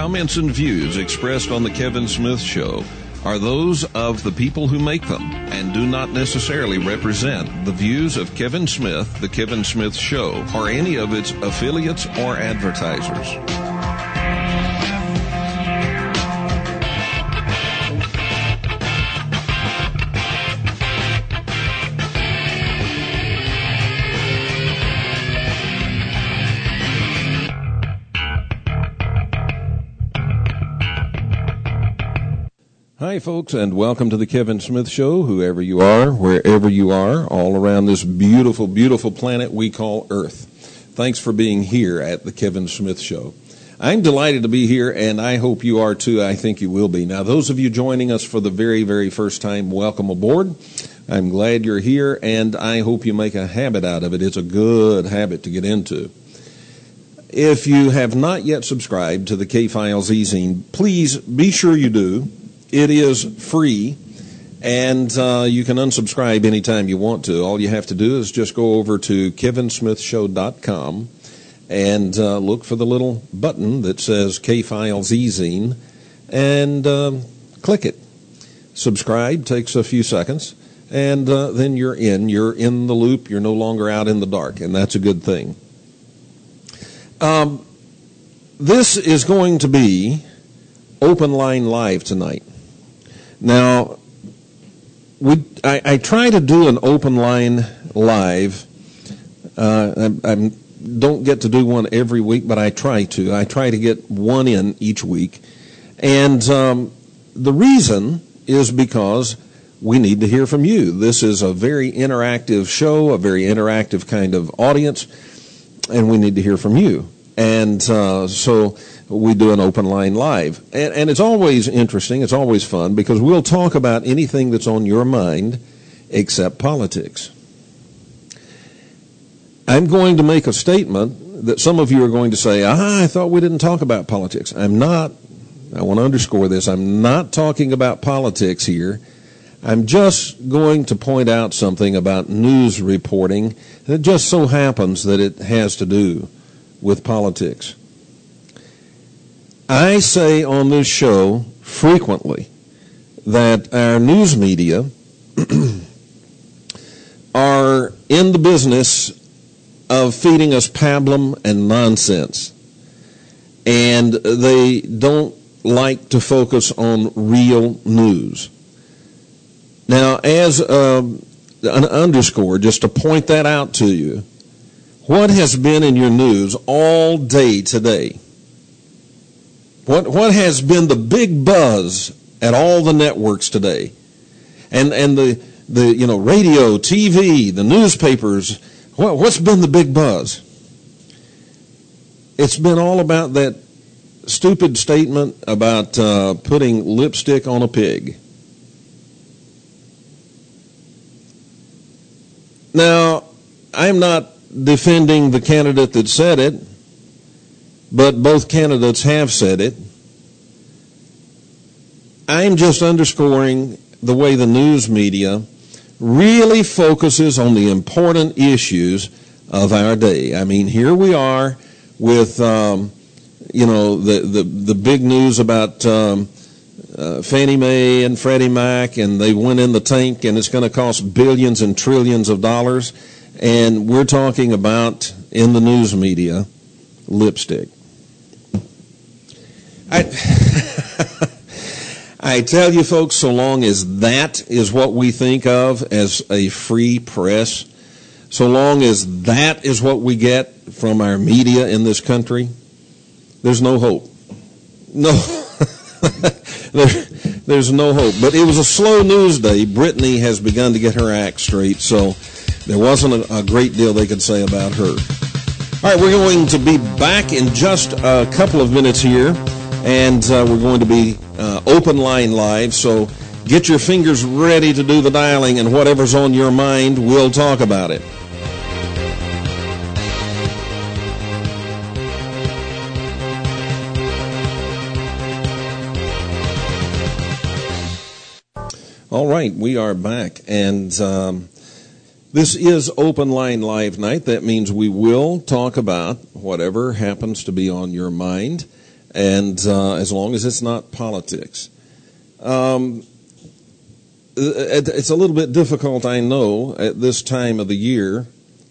comments and views expressed on The Kevin Smith Show are those of the people who make them and do not necessarily represent the views of Kevin Smith, The Kevin Smith Show, or any of its affiliates or advertisers. Hi, folks, and welcome to the Kevin Smith Show, whoever you are, wherever you are, all around this beautiful, beautiful planet we call Earth. Thanks for being here at the Kevin Smith Show. I'm delighted to be here, and I hope you are too. I think you will be. Now, those of you joining us for the very, very first time, welcome aboard. I'm glad you're here, and I hope you make a habit out of it. It's a good habit to get into. If you have not yet subscribed to the K-Files e-zine, please be sure you do. It is free, and you can unsubscribe anytime you want to. All you have to do is just go over to kevinsmithshow.com and look for the little button that says K-Files e-zine and click it. Subscribe takes a few seconds, and then you're in. You're in the loop. You're no longer out in the dark, and that's a good thing. This is going to be Open Line Live tonight. Now, I try to do an open line live. I don't get to do one every week, but I try to. I try to get one in each week. And the reason is because we need to hear from you. This is a very interactive show, a very interactive kind of audience, and we need to hear from you. And so we do an open line live. And it's always interesting, it's always fun, because we'll talk about anything that's on your mind except politics. I'm going to make a statement that some of you are going to say, I thought we didn't talk about politics. I'm not. I want to underscore this. I'm not talking about politics here. I'm just going to point out something about news reporting that just so happens that it has to do with politics. I say on this show frequently that our news media are in the business of feeding us pablum and nonsense, and they don't like to focus on real news. Now, as an underscore, just to point that out to you, what has been in your news all day today? What has been the big buzz at all the networks today? And the radio, TV, the newspapers, what's been the big buzz? It's been all about that stupid statement about putting lipstick on a pig. Now, I'm not defending the candidate that said it, but both candidates have said it. I'm just underscoring the way the news media really focuses on the important issues of our day. I mean, here we are with, the big news about Fannie Mae and Freddie Mac, and they went in the tank, and it's going to cost billions and trillions of dollars. And we're talking about, in the news media, lipstick. I tell you, folks, so long as that is what we think of as a free press, so long as that is what we get from our media in this country, there's no hope. No, there's no hope. But it was a slow news day. Brittany has begun to get her act straight, so there wasn't a great deal they could say about her. All right, we're going to be back in just a couple of minutes here, and we're going to be open line live, so get your fingers ready to do the dialing, and whatever's on your mind, we'll talk about it. All right, we are back, and this is Open Line Live night. That means we will talk about whatever happens to be on your mind. and as long as it's not politics. It's a little bit difficult, I know, at this time of the year,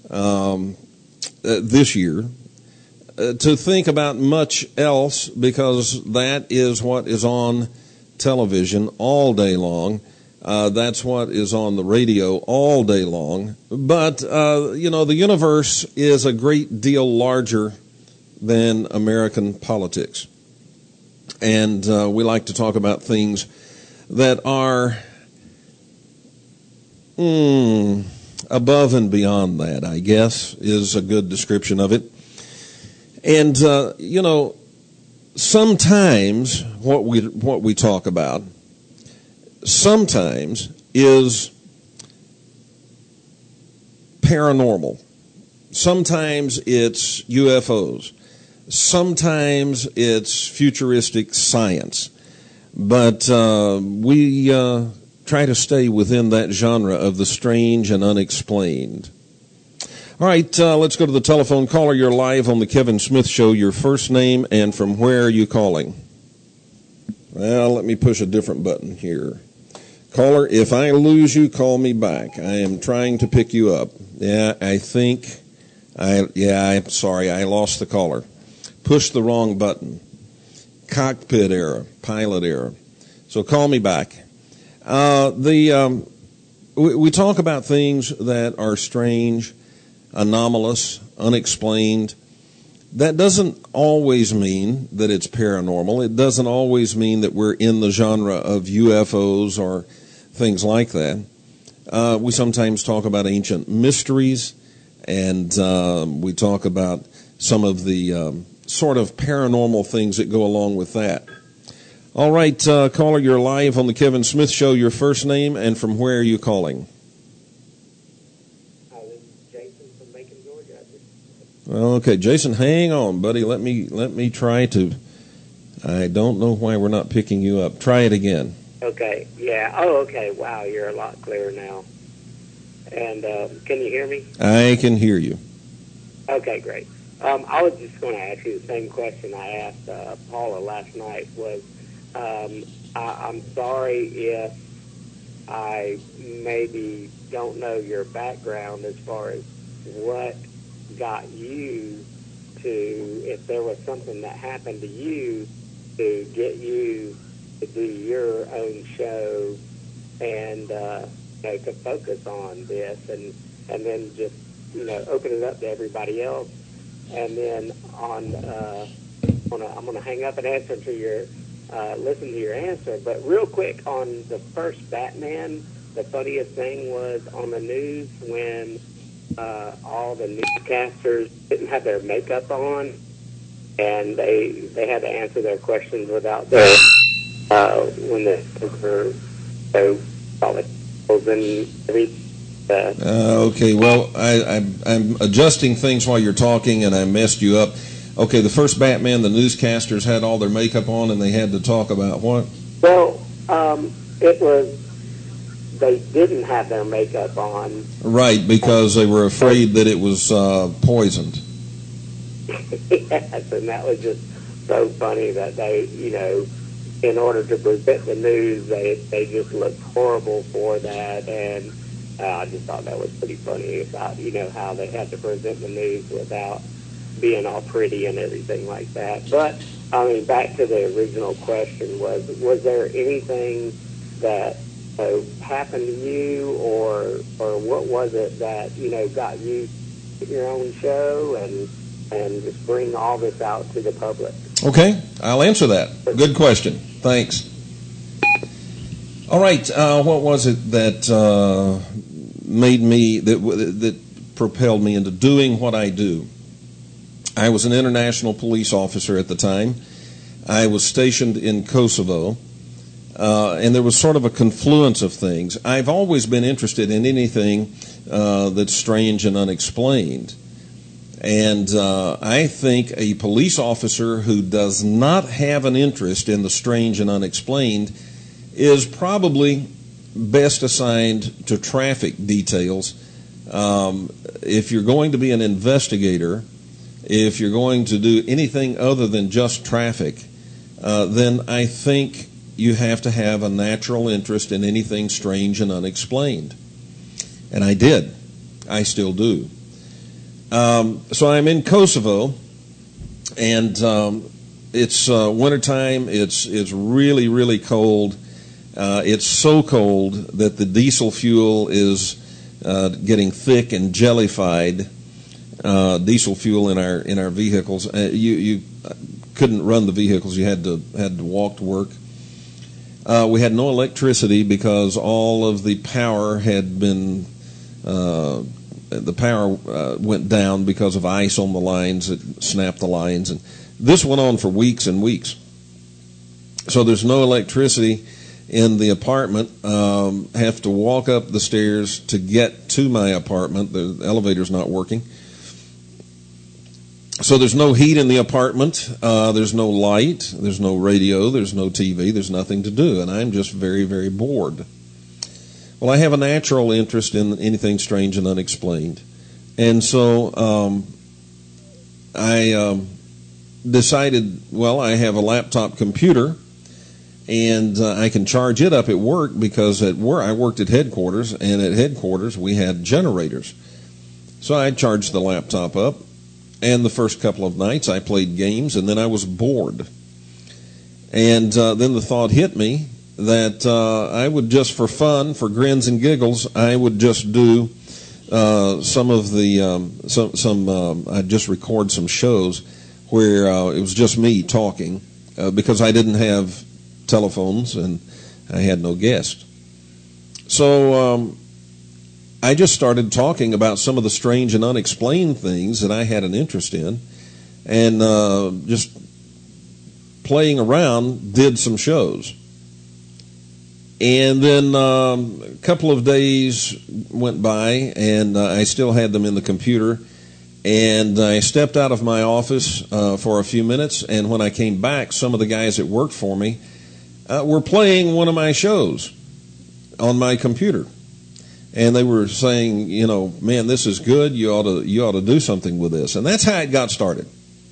this year, to think about much else, because that is what is on television all day long. That's what is on the radio all day long. But, the universe is a great deal larger than American politics. And we like to talk about things that are above and beyond that, I guess, is a good description of it. And, sometimes what we talk about sometimes is paranormal. Sometimes it's UFOs. Sometimes it's futuristic science. But we try to stay within that genre of the strange and unexplained. All right, let's go to the telephone. Caller, you're live on the Kevin Smith Show. Your first name and from where are you calling? Well, let me push a different button here. Caller, if I lose you, call me back. I am trying to pick you up. I'm sorry, I lost the caller. Push the wrong button. Cockpit error, pilot error. So call me back. We talk about things that are strange, anomalous, unexplained. That doesn't always mean that it's paranormal. It doesn't always mean that we're in the genre of UFOs or things like that. We sometimes talk about ancient mysteries, and we talk about some of the sort of paranormal things that go along with that. All right, caller, you're live on the Kevin Smith Show. Your first name and from where are you calling? This is Jason from Macon, Georgia. Okay, Jason, hang on, buddy. Let me try to. I don't know why we're not picking you up. Try it again. Okay. Yeah. Oh, okay. Wow, you're a lot clearer now. And can you hear me? I can hear you. Okay, great. I was just going to ask you the same question I asked Paula last night. Was I'm sorry if I maybe don't know your background as far as what got you to, if there was something that happened to you to get you to do your own show and to focus on this and then just open it up to everybody else. And then I'm going to hang up and answer to your listen to your answer. But real quick, on the first Batman, the funniest thing was on the news when all the newscasters didn't have their makeup on, and they had to answer their questions without their when they were all the and everything. Okay, well, I'm adjusting things while you're talking, and I messed you up. Okay, the first Batman, the newscasters had all their makeup on, and they had to talk about what? Well, it was, they didn't have their makeup on. Right, because they were afraid that it was poisoned. Yes, and that was just so funny that they, in order to present the news, they just looked horrible for that, and I just thought that was pretty funny about, how they had to present the news without being all pretty and everything like that. But, I mean, back to the original question, was there anything that happened to you, or what was it that, got you to your own show and just bring all this out to the public? Okay, I'll answer that. Good question. Thanks. All right, what was it that made me, that propelled me into doing what I do? I was an international police officer at the time. I was stationed in Kosovo, and there was sort of a confluence of things. I've always been interested in anything that's strange and unexplained. And I think a police officer who does not have an interest in the strange and unexplained is probably best assigned to traffic details. If you're going to be an investigator, if you're going to do anything other than just traffic, then I think you have to have a natural interest in anything strange and unexplained. And I did. I still do. So I'm in Kosovo, and it's wintertime. It's really, really cold. It's so cold that the diesel fuel is getting thick and jellified. Diesel fuel in our vehicles. You couldn't run the vehicles. You had to walk to work. We had no electricity because all of the power had been went down because of ice on the lines. It snapped the lines, and this went on for weeks and weeks. So there's no electricity in the apartment. Have to walk up the stairs to get to my apartment. The elevator's not working. So there's no heat in the apartment. There's no light. There's no radio. There's no TV. There's nothing to do, and I'm just very, very bored. Well, I have a natural interest in anything strange and unexplained, and so I decided, well, I have a laptop computer, and I can charge it up at work because at work I worked at headquarters, and at headquarters we had generators. So I charged the laptop up, and the first couple of nights I played games, and then I was bored. And then the thought hit me that I would just, for fun, for grins and giggles, I would just do some of the I'd just record some shows where it was just me talking because I didn't have telephones and I had no guests. So I just started talking about some of the strange and unexplained things that I had an interest in, and just playing around did some shows. And then a couple of days went by, and I still had them in the computer. And I stepped out of my office for a few minutes, and when I came back, some of the guys that worked for me were playing one of my shows on my computer. And they were saying, you know, man, this is good. You ought to do something with this. And that's how it got started.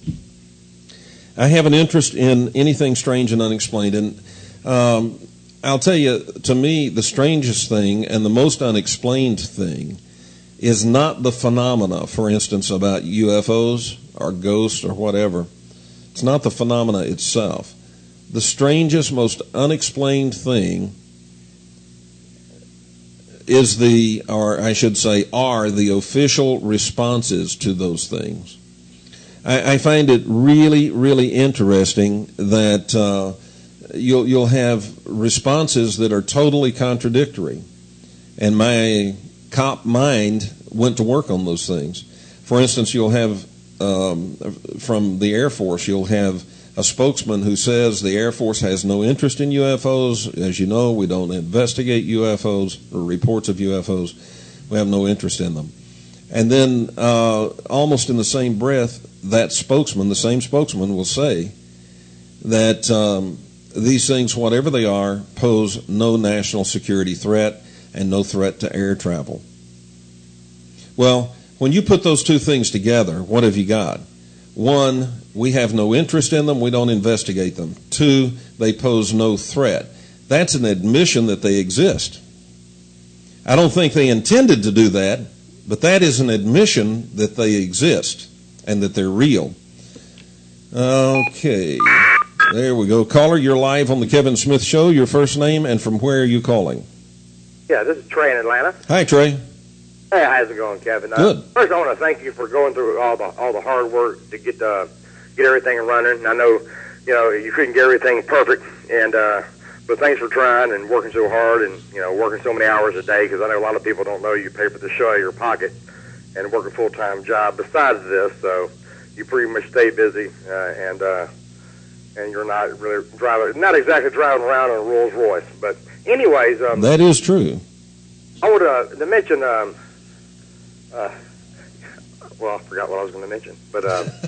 I have an interest in anything strange and unexplained. And I'll tell you, to me, the strangest thing and the most unexplained thing is not the phenomena, for instance, about UFOs or ghosts or whatever. It's not the phenomena itself. The strangest, most unexplained thing is are the official responses to those things. I find it really, really interesting that you'll have responses that are totally contradictory, and my cop mind went to work on those things. For instance, you'll have from the Air Force, you'll have a spokesman who says the Air Force has no interest in UFOs. As you know, we don't investigate UFOs or reports of UFOs. We have no interest in them. And then almost in the same breath, that spokesman, the same spokesman, will say that these things, whatever they are, pose no national security threat and no threat to air travel. Well, when you put those two things together, what have you got? One, we have no interest in them, we don't investigate them. Two, they pose no threat. That's an admission that they exist. I don't think they intended to do that, but that is an admission that they exist and that they're real. Okay, there we go. Caller, you're live on the Kevin Smith Show. Your first name and from where are you calling? Yeah, this is Trey in Atlanta. Hi, Trey. Hey, how's it going, Kevin? Good. First, I want to thank you for going through all the hard work to get everything running. I know, you couldn't get everything perfect, and but thanks for trying and working so hard and working so many hours a day. Because I know a lot of people don't know you pay for the show out of your pocket and work a full-time job besides this, so you pretty much stay busy and you're not really not exactly driving around in a Rolls Royce. But anyways, that is true. I would to mention. Well, I forgot what I was going to mention, but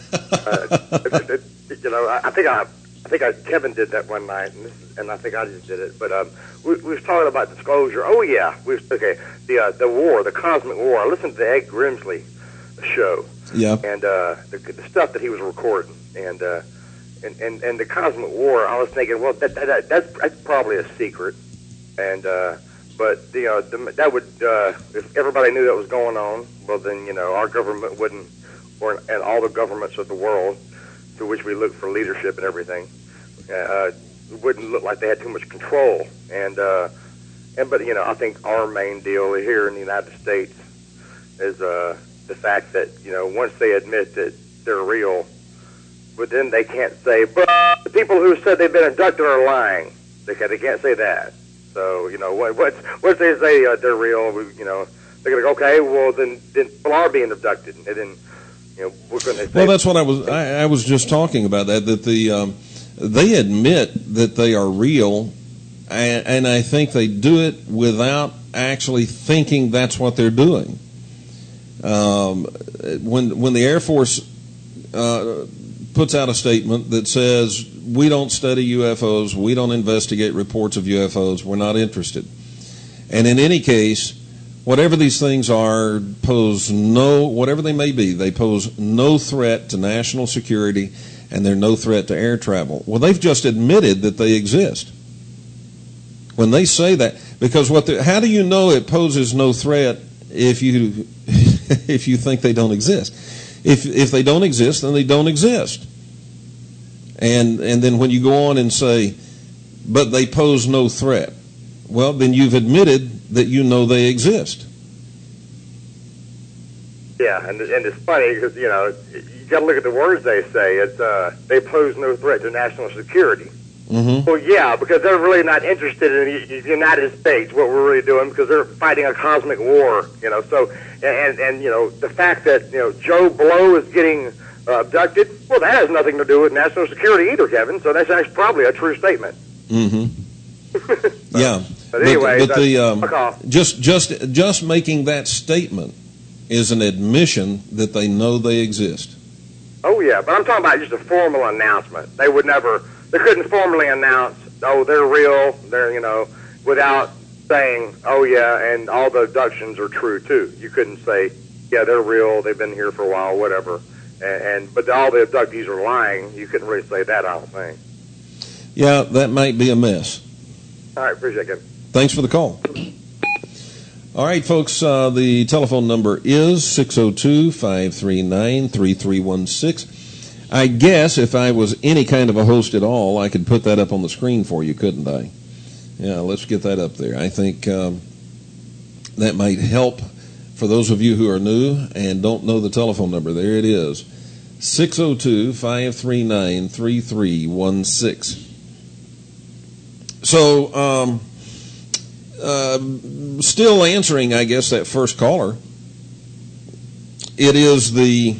I think Kevin did that one night, and I think I just did it. But we was talking about disclosure. Oh yeah, the war, the cosmic war. I listened to the Ed Grimsley show, yeah, and the stuff that he was recording, and and the cosmic war, I was thinking, well, that's probably a secret, and but you know that would if everybody knew that was going on, well then you know our government wouldn't, and all the governments of the world to which we look for leadership and everything, wouldn't look like they had too much control, and but you know I think our main deal here in the United States is the fact that you know once they admit that they're real. But then they can't say, but the people who said they've been abducted are lying. They can't say that. So, you know, once they say they're real, you know, they're going to go, okay, well, then people are being abducted. And then, you know, we're going to say... Well, that's what I was just talking about, that they admit that they are real, and I think they do it without actually thinking that's what they're doing. When the Air Force... puts out a statement that says, we don't study UFOs, we don't investigate reports of UFOs, we're not interested. And in any case, whatever these things are, whatever they may be, they pose no threat to national security, and they're no threat to air travel. Well, they've just admitted that they exist. When they say that, because how do you know it poses no threat if you if you think they don't exist? If they don't exist, then they don't exist. And then when you go on and say, but they pose no threat, well, then you've admitted that you know they exist. Yeah, and it's funny because, you know, you got to look at the words they say. It's they pose no threat to national security. Mm-hmm. Well, yeah, because they're really not interested in the United States, what we're really doing, because they're fighting a cosmic war, you know. So, and you know, the fact that, you know, Joe Blow is getting abducted, well, that has nothing to do with national security either, Kevin. So that's actually probably a true statement. Mm-hmm. Yeah. But anyway, just making that statement is an admission that they know they exist. Oh, yeah, but I'm talking about just a formal announcement. They couldn't formally announce, oh, they're real, they're, you know, without saying, oh, yeah, and all the abductions are true, too. You couldn't say, yeah, they're real, they've been here for a while, whatever. But all the abductees are lying. You couldn't really say that, I don't think. Yeah, that might be a mess. All right, appreciate it. Thanks for the call. All right, folks, the telephone number is 602-539-3316. I guess if I was any kind of a host at all, I could put that up on the screen for you, couldn't I? Yeah, let's get that up there. I think that might help for those of you who are new and don't know the telephone number. There it is, 602-539-3316. So, still answering, I guess, that first caller, it is the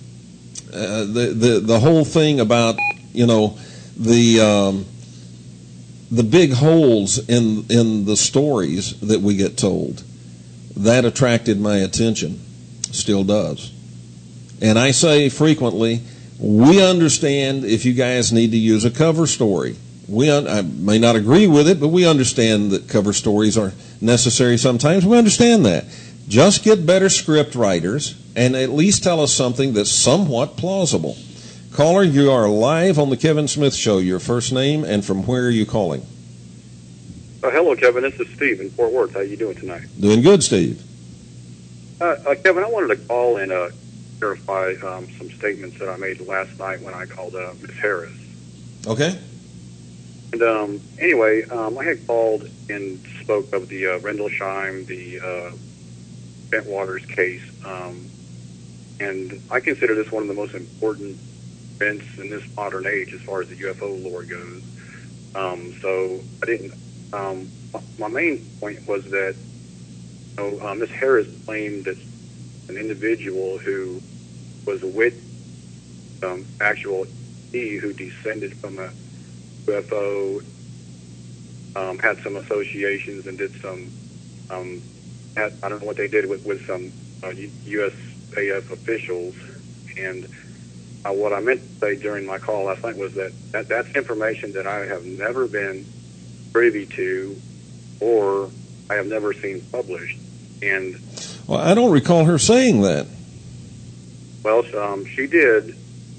whole thing about, you know, the big holes in the stories that we get told. That attracted my attention, still does. And I say frequently, we understand if you guys need to use a cover story. I may not agree with it, but we understand that cover stories are necessary sometimes. We understand that. Just get better script writers and at least tell us something that's somewhat plausible. Caller, you are live on the Kevin Smith Show. Your first name and from where are you calling? Hello, Kevin. This is Steve in Fort Worth. How are you doing tonight? Doing good, Steve. Kevin, I wanted to call and clarify some statements that I made last night when I called Ms. Harris. Okay. And anyway, I had called and spoke of the Rendlesham, the Bentwaters case, and I consider this one of the most important events in this modern age as far as the UFO lore goes. So I didn't. My main point was that Ms. Harris claimed that an individual who was with actual who descended from a UFO had some associations and did some I don't know what they did with some USAF officials, and what I meant to say during my call last night was that's information that I have never been privy to or I have never seen published. And well, I don't recall her saying that. Well, she did.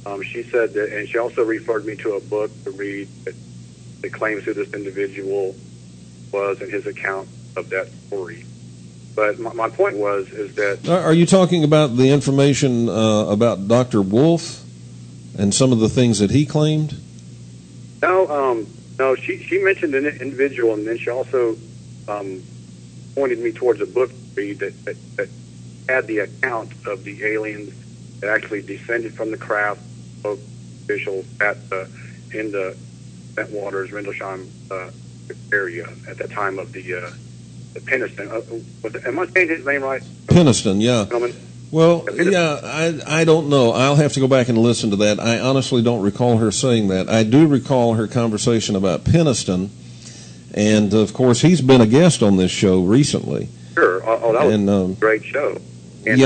she said that, and she also referred me to a book to read that claims who this individual was and his account of that story. But my point is that... Are you talking about the information about Dr. Wolf and some of the things that he claimed? No, she mentioned an individual, and then she also pointed me towards a book to read that had the account of the aliens that actually descended from the craft of officials in the Bentwaters, Rendlesham area at the time of the Penniston. Am I saying his name right? Penniston, yeah. Gentlemen? Well, yeah, I don't know. I'll have to go back and listen to that. I honestly don't recall her saying that. I do recall her conversation about Penniston, and, of course, he's been a guest on this show recently. Sure. Oh, that was a great show. And,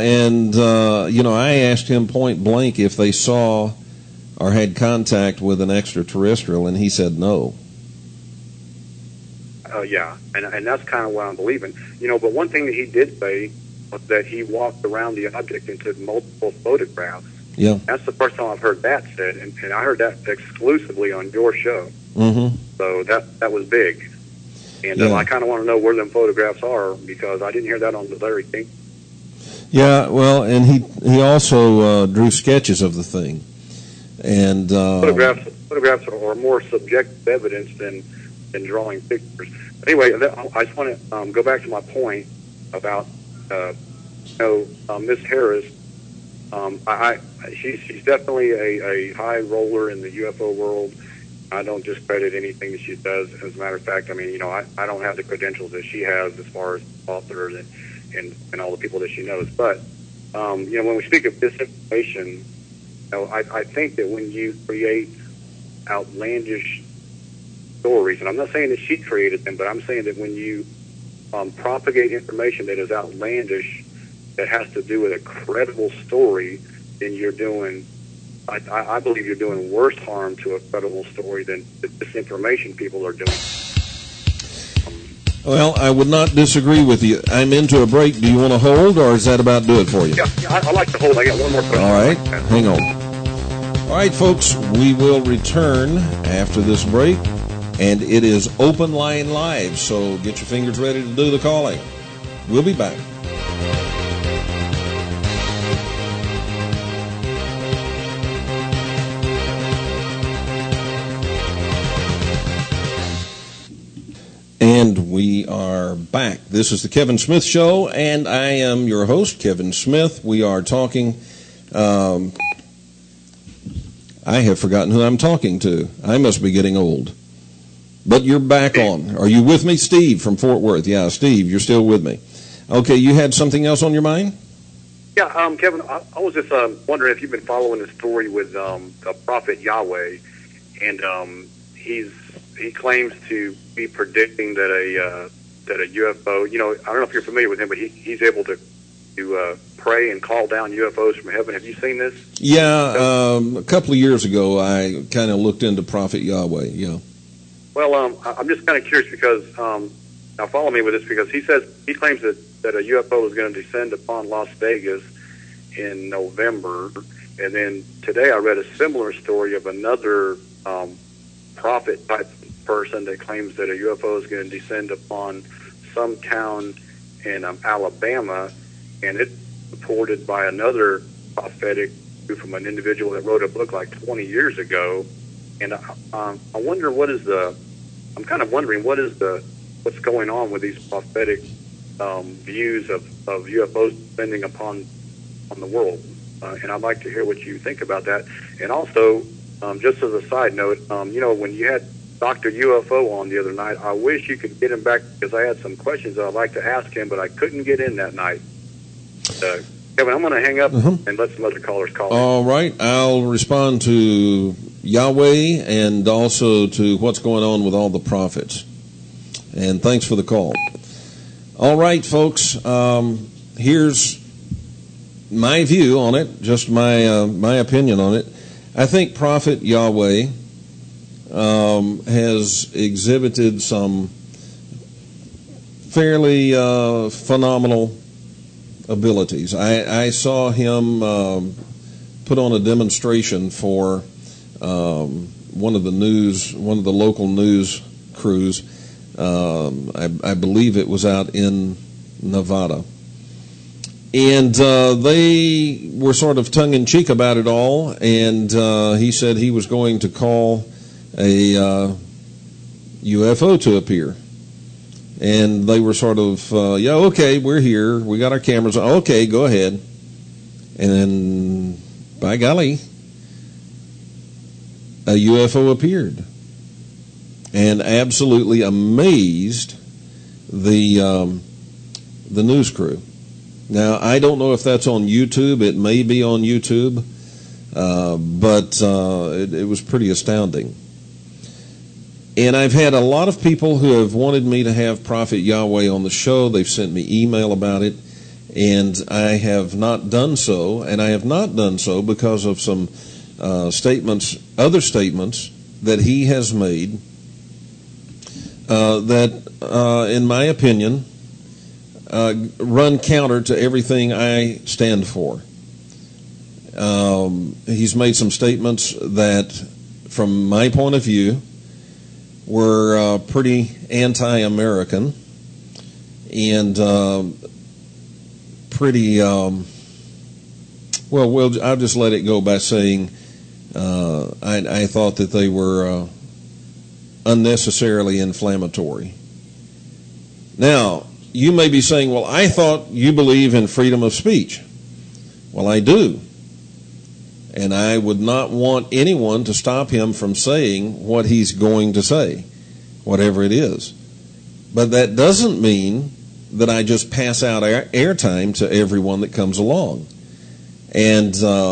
I asked him point blank if they saw or had contact with an extraterrestrial, and he said no. Yeah, and that's kind of what I'm believing. But one thing that he did say was that he walked around the object and took multiple photographs. Yeah. That's the first time I've heard that said, and I heard that exclusively on your show. Mm-hmm. So that was big. And I kind of want to know where them photographs are, because I didn't hear that on the Larry King. Yeah, well, and he also drew sketches of the thing. And photographs are more subjective evidence than drawing pictures. Anyway, I just want to go back to my point about Miss Harris. She's definitely a high roller in the UFO world. I don't discredit anything that she says. As a matter of fact, I mean, I don't have the credentials that she has as far as authors and all the people that she knows. But when we speak of disinformation, I think that when you create outlandish stories, and I'm not saying that she created them, but I'm saying that when you propagate information that is outlandish, that has to do with a credible story, then you're doing, I believe you're doing worse harm to a credible story than the disinformation people are doing. Well, I would not disagree with you. I'm into a break. Do you want to hold, or is that about do it for you? Yeah, I like to hold. I got one more question. All right, hang on. All right, folks, we will return after this break, and it is Open Line Live, so get your fingers ready to do the calling. We'll be back. And we are back. This is the Kevin Smith Show, and I am your host, Kevin Smith. We are talking... I have forgotten who I'm talking to. I must be getting old. But you're back on. Are you with me? Steve from Fort Worth. Yeah, Steve, you're still with me. Okay, you had something else on your mind? Yeah, Kevin, I was just wondering if you've been following the story with the prophet Yahweh, and he claims to be predicting that a UFO, I don't know if you're familiar with him, but he's able to pray and call down UFOs from heaven. Have you seen this? Yeah, a couple of years ago, I kind of looked into Prophet Yahweh, yeah. Well, I'm just kind of curious because, now follow me with this, because he claims that a UFO is going to descend upon Las Vegas in November, and then today I read a similar story of another prophet-type person that claims that a UFO is going to descend upon some town in Alabama, and it's reported by another prophetic from an individual that wrote a book like 20 years ago. And I wonder I'm kind of wondering what's going on with these prophetic views of UFOs descending upon the world. And I'd like to hear what you think about that. And also, just as a side note, when you had Dr. UFO on the other night, I wish you could get him back, because I had some questions I'd like to ask him, but I couldn't get in that night. Kevin, I'm going to hang up and let some other callers call in. All right. I'll respond to Yahweh and also to what's going on with all the prophets. And thanks for the call. All right, folks. Here's my view on it, just my opinion on it. I think Prophet Yahweh has exhibited some fairly phenomenal abilities. I saw him put on a demonstration for one of the local news crews. I believe it was out in Nevada. And they were sort of tongue-in-cheek about it all, and he said he was going to call a UFO to appear. And they were sort of, yeah, okay, we're here. We got our cameras on. Okay, go ahead. And then, by golly, a UFO appeared and absolutely amazed the news crew. Now, I don't know if that's on YouTube. It may be on YouTube, but it was pretty astounding. And I've had a lot of people who have wanted me to have Prophet Yahweh on the show. They've sent me email about it, and I have not done so. And I have not done so because of some other statements that he has made that, in my opinion, run counter to everything I stand for. He's made some statements that, from my point of view, were pretty anti-American and pretty, well, I'll just let it go by saying I thought that they were unnecessarily inflammatory. Now, you may be saying, well, I thought you believe in freedom of speech. Well, I do. And I would not want anyone to stop him from saying what he's going to say, whatever it is. But that doesn't mean that I just pass out airtime to everyone that comes along. And,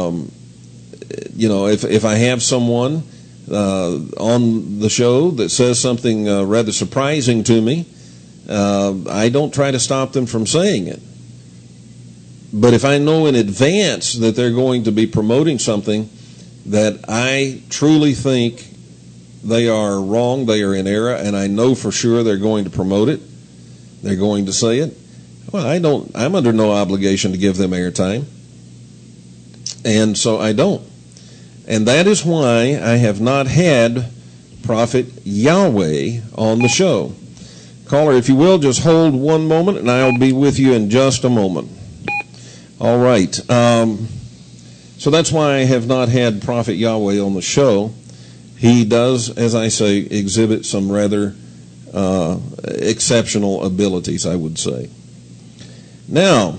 if I have someone on the show that says something rather surprising to me, I don't try to stop them from saying it. But if I know in advance that they're going to be promoting something that I truly think they are wrong, they are in error, and I know for sure they're going to promote it, they're going to say it, well, I'm under no obligation to give them airtime. And so I don't. And that is why I have not had Prophet Yahweh on the show. Caller, if you will, just hold one moment, and I'll be with you in just a moment. All right. So that's why I have not had Prophet Yahweh on the show. He does, as I say, exhibit some rather exceptional abilities, I would say. Now,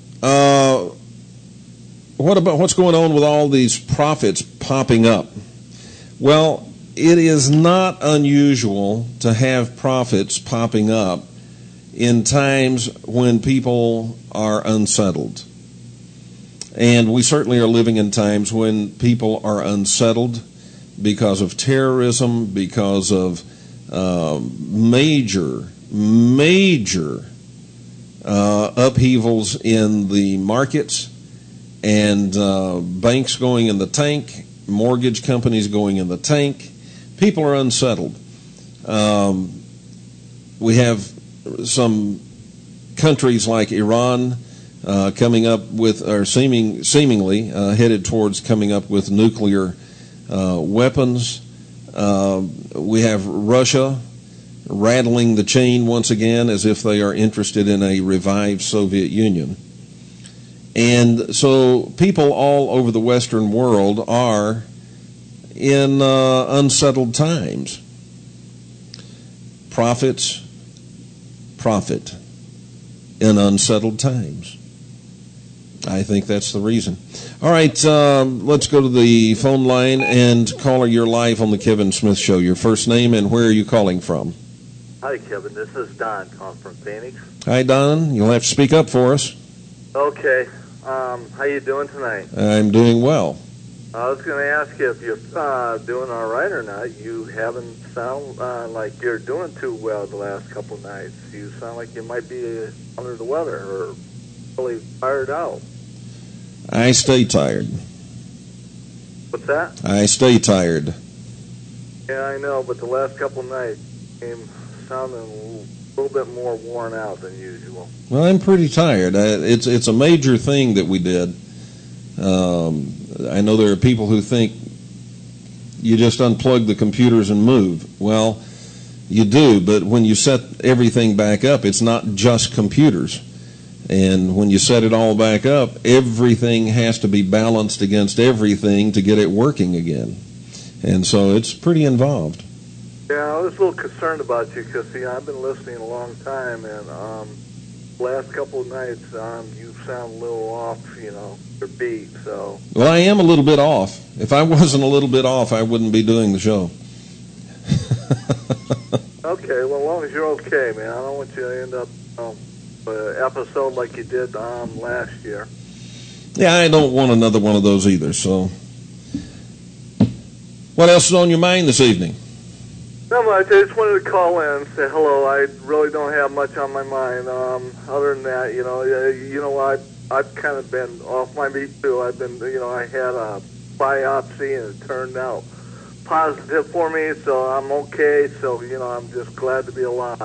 what about what's going on with all these prophets popping up? Well, it is not unusual to have prophets popping up in times when people are unsettled. And we certainly are living in times when people are unsettled because of terrorism, because of major upheavals in the markets, and banks going in the tank, mortgage companies going in the tank. People are unsettled. We have some countries like Iran coming up with, or seemingly headed towards coming up with nuclear weapons. We have Russia rattling the chain once again as if they are interested in a revived Soviet Union. And so people all over the Western world are in unsettled times. Prophets profit in unsettled times. I think that's the reason. All right, let's go to the phone line. And caller, you're live on the Kevin Smith Show. Your first name and where are you calling from? Hi, Kevin. This is Don calling from Phoenix. Hi, Don. You'll have to speak up for us. Okay. How you doing tonight? I'm doing well. I was going to ask you if you're doing all right or not. You haven't sound like you're doing too well the last couple of nights. You sound like you might be under the weather or really tired out. I stay tired. What's that? I stay tired. Yeah, I know, but the last couple of nights came sounding a little bit more worn out than usual. Well, I'm pretty tired. It's a major thing that we did. I know there are people who think you just unplug the computers and move. Well, you do, but when you set everything back up, it's not just computers. And when you set it all back up, everything has to be balanced against everything to get it working again. And so it's pretty involved. Yeah, I was a little concerned about you because, see, I've been listening a long time, and last couple of nights you sound a little off, your beat. So. Well, I am a little bit off. If I wasn't a little bit off, I wouldn't be doing the show. Okay, well, as long as you're okay, man. I don't want you to end up an episode like you did last year. Yeah, I don't want another one of those either. So, what else is on your mind this evening? Not much. I just wanted to call in and say hello. I really don't have much on my mind. Other than that, I've kind of been off my beat too. I've been, I had a biopsy and it turned out positive for me, so I'm okay. So, I'm just glad to be alive.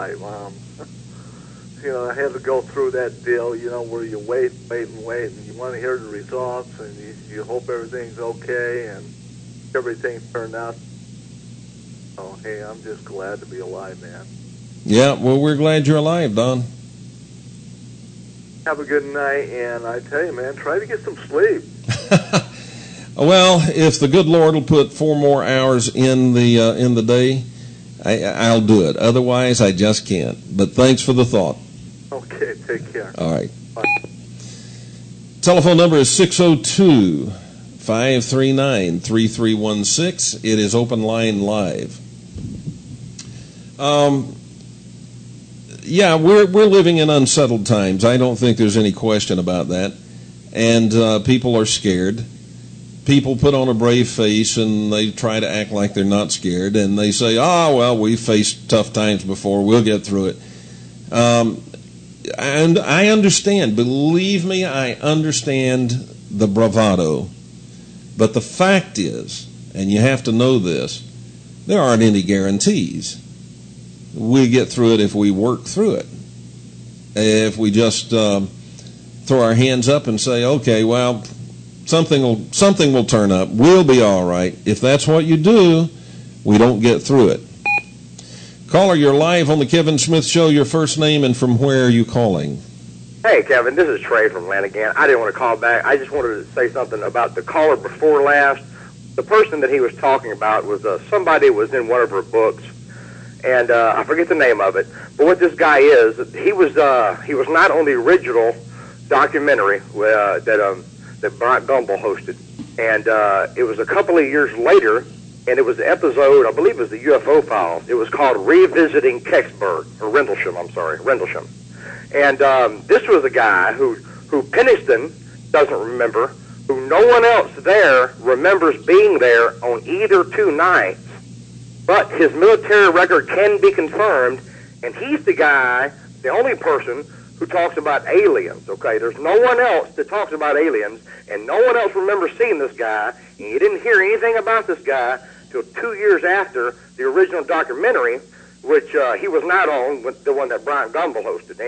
I had to go through that deal, where you wait, and you want to hear the results, and you hope everything's okay, and everything turned out. Oh, hey, I'm just glad to be alive, man. Yeah, well, we're glad you're alive, Don. Have a good night, and I tell you, man, try to get some sleep. Well, if the good Lord will put 4 more hours in the day, I'll do it. Otherwise, I just can't. But thanks for the thought. Okay, take care. All right. Bye. Telephone number is 602-539-3316. It is Open Line Live. Yeah, we're living in unsettled times. I don't think there's any question about that. And people are scared. People put on a brave face and they try to act like they're not scared. And they say, well, we've faced tough times before. We'll get through it. And I understand. Believe me, I understand the bravado. But the fact is, and you have to know this, there aren't any guarantees. We get through it if we work through it. If we just throw our hands up and say, okay, well, something will turn up. We'll be all right. If that's what you do, we don't get through it. Caller, you're live on the Kevin Smith Show. Your first name and from where are you calling? Hey, Kevin, this is Trey from Lanigan. I didn't want to call back. I just wanted to say something about the caller before last. The person that he was talking about was somebody that was in one of her books, and I forget the name of it. But what this guy is, he was not on the original documentary that Bryant Gumbel hosted, and it was a couple of years later, and it was the episode, I believe it was the UFO Files. It was called Revisiting Kecksburg, or Rendlesham. And this was a guy who Penniston doesn't remember, who no one else there remembers being there on either 2 nights, but his military record can be confirmed, and he's the guy, the only person who talks about aliens, okay? There's no one else that talks about aliens, and no one else remembers seeing this guy, and you didn't hear anything about this guy till 2 years after the original documentary, which he was not on, the one that Bryant Gumbel hosted.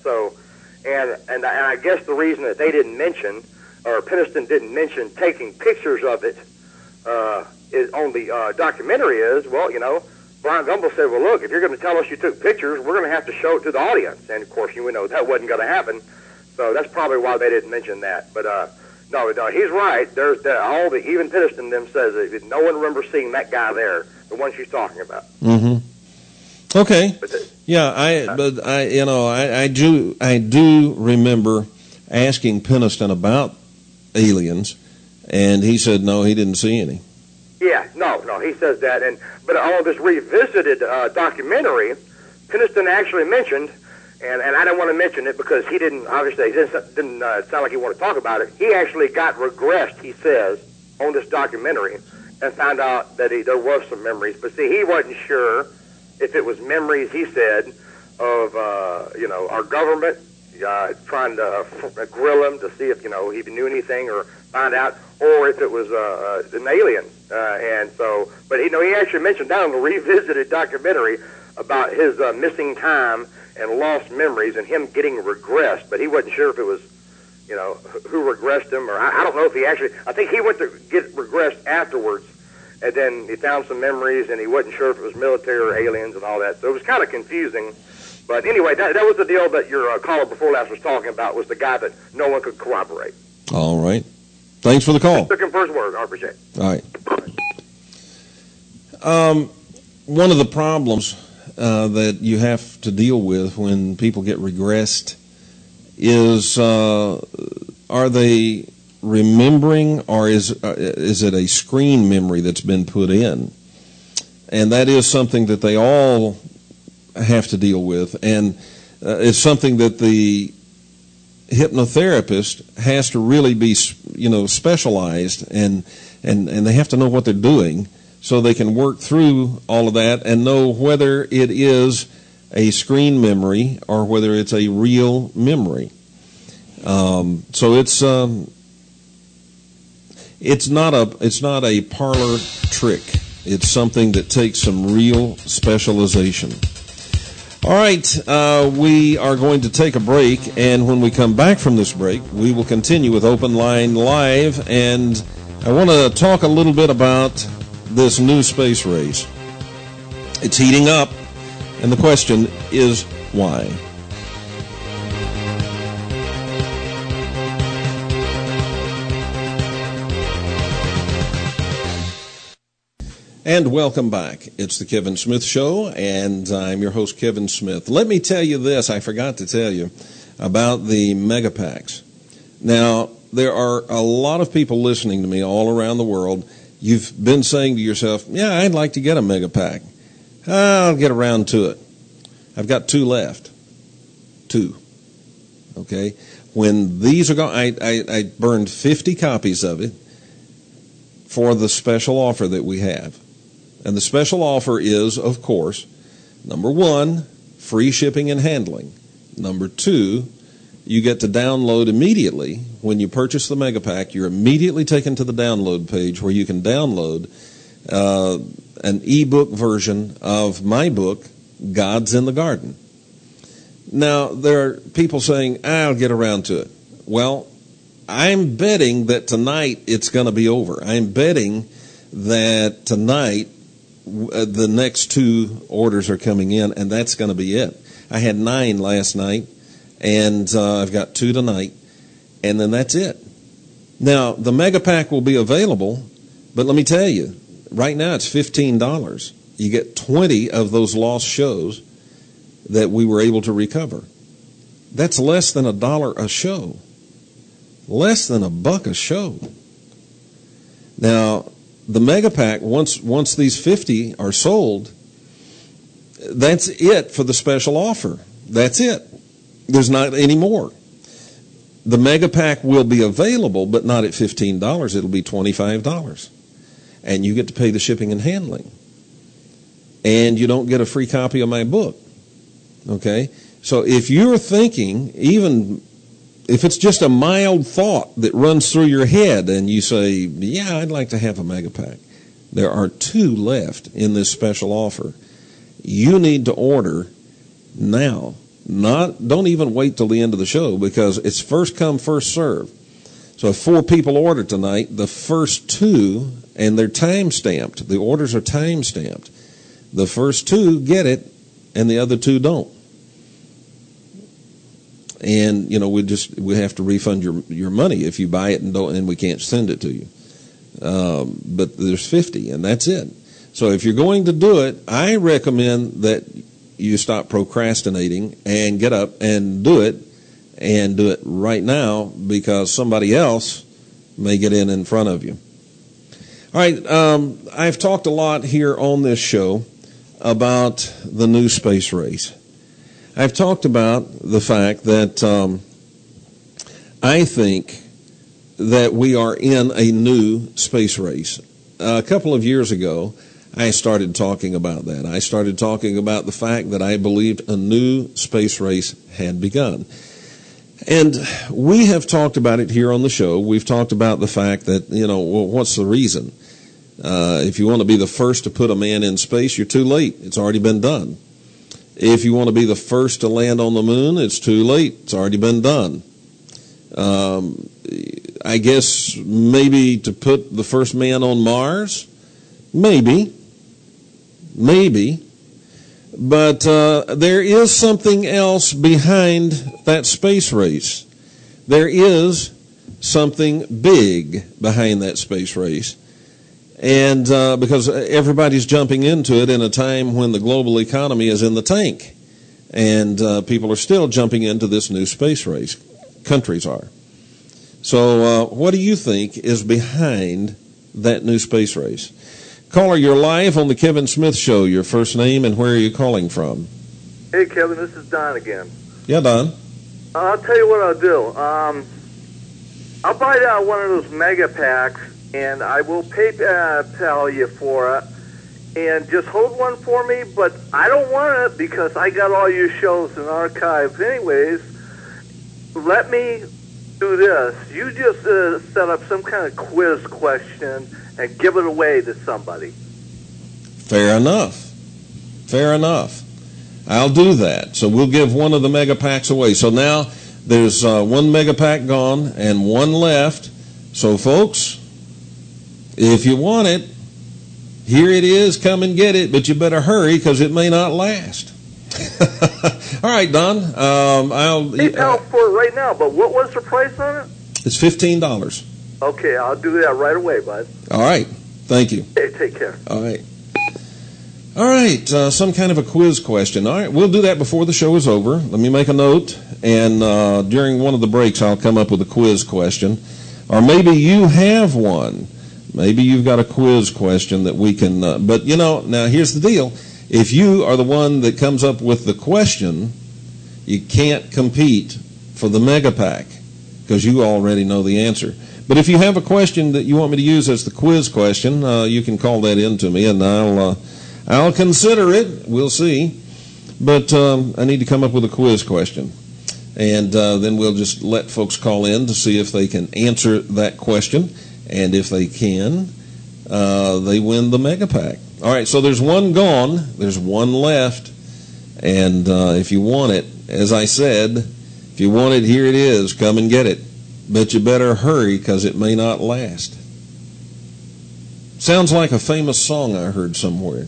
And I guess the reason that they didn't mention, or Penniston didn't mention taking pictures of it is on the documentary is, well, Bryant Gumbel said, well, look, if you're going to tell us you took pictures, we're going to have to show it to the audience. And, of course, you know that wasn't going to happen. So that's probably why they didn't mention that. But, no, he's right. There's even Penniston them says that no one remembers seeing that guy there, the one she's talking about. Mm-hmm. Okay. Yeah, I do remember asking Penniston about aliens, and he said no, he didn't see any. Yeah, no, he says that, but on this revisited documentary, Penniston actually mentioned, and I didn't want to mention it because he didn't sound like he wanted to talk about it. He actually got regressed, he says, on this documentary, and found out that there was some memories. But see, he wasn't sure if it was memories, he said, of our government trying to grill him to see if he knew anything or find out, or if it was an alien. But he actually mentioned down in the revisited documentary about his missing time and lost memories and him getting regressed. But he wasn't sure if it was who regressed him, or I don't know if he actually. I think he went to get regressed afterwards, and then he found some memories, and he wasn't sure if it was military or aliens and all that. So it was kind of confusing. But anyway, that was the deal that your caller before last was talking about, was the guy that no one could corroborate. All right. Thanks for the call. Took him for his word. I appreciate it. All right. One of the problems that you have to deal with when people get regressed is, are they remembering, or is it a screen memory that's been put in? And that is something that they all have to deal with, and it's something that the hypnotherapist has to really be, specialized, and they have to know what they're doing so they can work through all of that and know whether it is a screen memory or whether it's a real memory. So it's not a parlor trick. It's something that takes some real specialization. All right, we are going to take a break, and when we come back from this break, we will continue with Open Line Live, and I want to talk a little bit about this new space race. It's heating up, and the question is why? And welcome back. It's the Kevin Smith Show, and I'm your host, Kevin Smith. Let me tell you this. I forgot to tell you about the Megapacks. Now, there are a lot of people listening to me all around the world. You've been saying to yourself, yeah, I'd like to get a Megapack. I'll get around to it. I've got 2 left. 2. Okay? When these are gone, I burned 50 copies of it for the special offer that we have. And the special offer is, of course, number 1, free shipping and handling. Number 2, you get to download immediately. When you purchase the Megapack, you're immediately taken to the download page where you can download an ebook version of my book, God's in the Garden. Now, there are people saying, I'll get around to it. Well, I'm betting that tonight it's going to be over. I'm betting that tonight the next 2 orders are coming in, and that's going to be it. I had 9 last night, and I've got 2 tonight, and then that's it. Now, the Megapack will be available, but let me tell you, right now it's $15. You get 20 of those lost shows that we were able to recover. That's less than $1 a show. Less than $1 a show. Now, the Megapack, once these 50 are sold, that's it for the special offer. That's it. There's not any more. The Megapack will be available, but not at $15. It'll be $25. And you get to pay the shipping and handling. And you don't get a free copy of my book. Okay? So if you're thinking, even if it's just a mild thought that runs through your head and you say, yeah, I'd like to have a Megapack, there are 2 left in this special offer. You need to order now. Don't even wait till the end of the show, because it's first come, first serve. So if 4 people order tonight, the first 2, and they're time stamped. The orders are time stamped. The first 2 get it, and the other 2 don't. And we have to refund your money if you buy it and we can't send it to you. But there's 50, and that's it. So if you're going to do it, I recommend that you stop procrastinating and get up and do it right now, because somebody else may get in front of you. All right, I've talked a lot here on this show about the new space race. I've talked about the fact that I think that we are in a new space race. A couple of years ago, I started talking about that. I started talking about the fact that I believed a new space race had begun. And we have talked about it here on the show. We've talked about the fact that, what's the reason? If you want to be the first to put a man in space, you're too late. It's already been done. If you want to be the first to land on the moon, it's too late. It's already been done. I guess maybe to put the first man on Mars? Maybe. But there is something else behind that space race. There is something big behind that space race. And because everybody's jumping into it in a time when the global economy is in the tank. And people are still jumping into this new space race. Countries are. So what do you think is behind that new space race? Caller, you're live on the Kevin Smith Show. Your first name and where are you calling from? Hey, Kevin, this is Don again. Yeah, Don. I'll tell you what I'll do. I'll buy one of those mega packs, and I will PayPal you for it, and just hold one for me, but I don't want it because I got all your shows in archive anyways. Let me do this. You just set up some kind of quiz question and give it away to somebody. Fair enough. I'll do that. So we'll give one of the mega packs away. So now there's one mega pack gone and one left. So folks, if you want it, here it is. Come and get it, but you better hurry because it may not last. All right, Don. I'll PayPal for it right now, but what was the price on it? It's $15. Okay, I'll do that right away, bud. All right. Thank you. Hey, take care. All right. Some kind of a quiz question. All right, we'll do that before the show is over. Let me make a note, and during one of the breaks, I'll come up with a quiz question. Or maybe you have one. Maybe you've got a quiz question that we can... but, now here's the deal. If you are the one that comes up with the question, you can't compete for the mega pack because you already know the answer. But if you have a question that you want me to use as the quiz question, you can call that in to me, and I'll consider it. We'll see. But I need to come up with a quiz question. And then we'll just let folks call in to see if they can answer that question. And if they can, they win the mega pack. All right, so there's one gone. There's one left. And if you want it, as I said, if you want it, here it is. Come and get it. But you better hurry because it may not last. Sounds like a famous song I heard somewhere.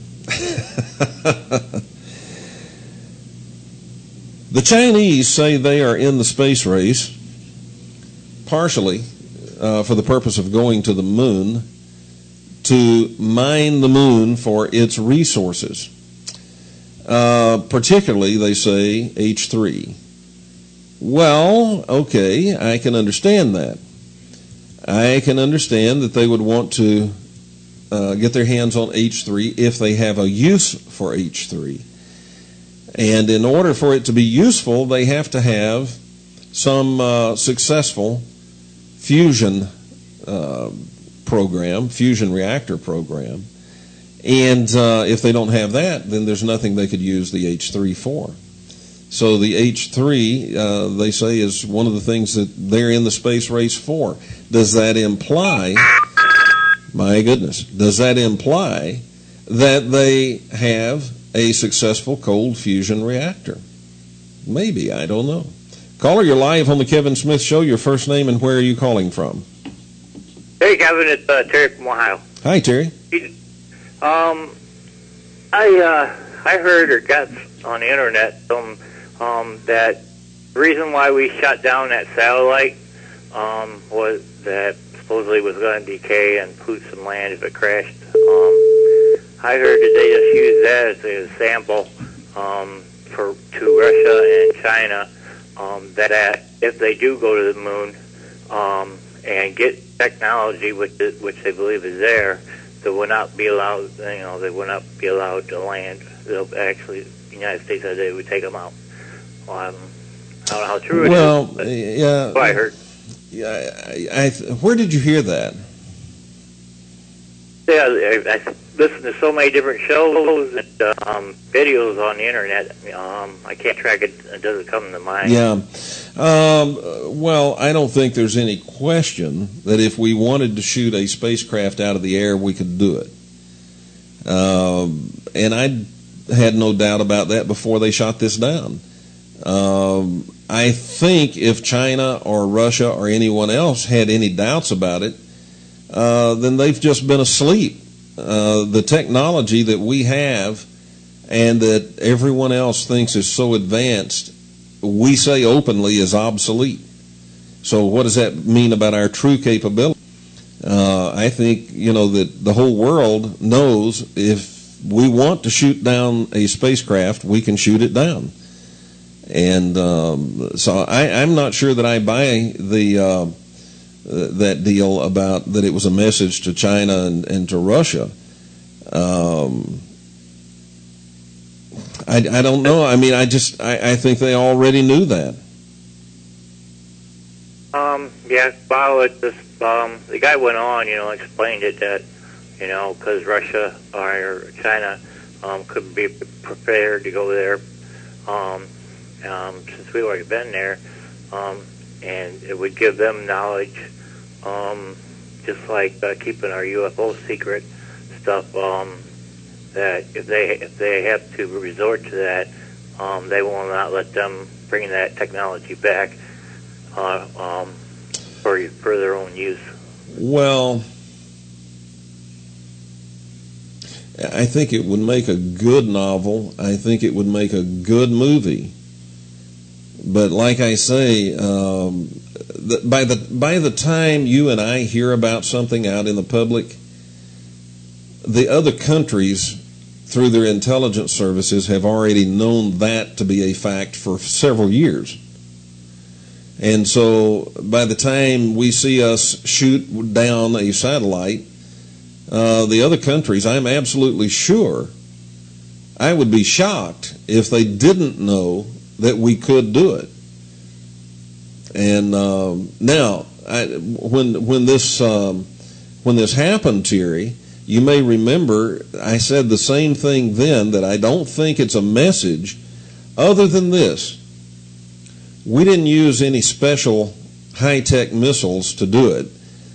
The Chinese say they are in the space race, partially for the purpose of going to the moon, to mine the moon for its resources. Particularly, they say, H3. Well, okay, I can understand that. I can understand that they would want to get their hands on H3 if they have a use for H3. And in order for it to be useful, they have to have some successful fusion program, fusion reactor program. And if they don't have that, then there's nothing they could use the H3 for. So the H3, they say, is one of the things that they're in the space race for. Does that imply, my goodness, does that imply that they have a successful cold fusion reactor? Maybe, I don't know. Caller, you're live on the Kevin Smith Show. Your first name and where are you calling from? Hey, Kevin, it's Terry from Ohio. Hi, Terry. I heard or got on the internet that the reason why we shut down that satellite was that supposedly was going to decay and pollute some land if it crashed. I heard that they just used that as a sample to Russia and China, that if they do go to the moon and get technology which they believe is there, they will not be allowed. They will not be allowed to land. They'll actually, the United States said they would take them out. Well, I don't know how true it is. But yeah, that's what I heard. Yeah, where did you hear that? Yeah, I listen to so many different shows and videos on the internet. I can't track it. It doesn't come to mind. Yeah. Well, I don't think there's any question that if we wanted to shoot a spacecraft out of the air, we could do it. And I had no doubt about that before they shot this down. I think if China or Russia or anyone else had any doubts about it, then they've just been asleep. The technology that we have and that everyone else thinks is so advanced, we say openly is obsolete. So what does that mean about our true capability? I think, that the whole world knows if we want to shoot down a spacecraft, we can shoot it down. And so I'm not sure that I buy that deal about that it was a message to China and to Russia. I don't know. I mean, I think they already knew that. Yeah, well, the guy went on, explained it that, because Russia or China couldn't be prepared to go there, since we already been there, and it would give them knowledge, just like keeping our UFO secret stuff. That if they have to resort to that, they will not let them bring that technology back for their own use. Well, I think it would make a good novel. I think it would make a good movie. But like I say, by the time you and I hear about something out in the public, the other countries, through their intelligence services, have already known that to be a fact for several years. And so by the time we see us shoot down a satellite, the other countries, I'm absolutely sure, I would be shocked if they didn't know that we could do it. And now, when this happened, Terry, you may remember I said the same thing then, that I don't think it's a message other than this. We didn't use any special high-tech missiles to do it.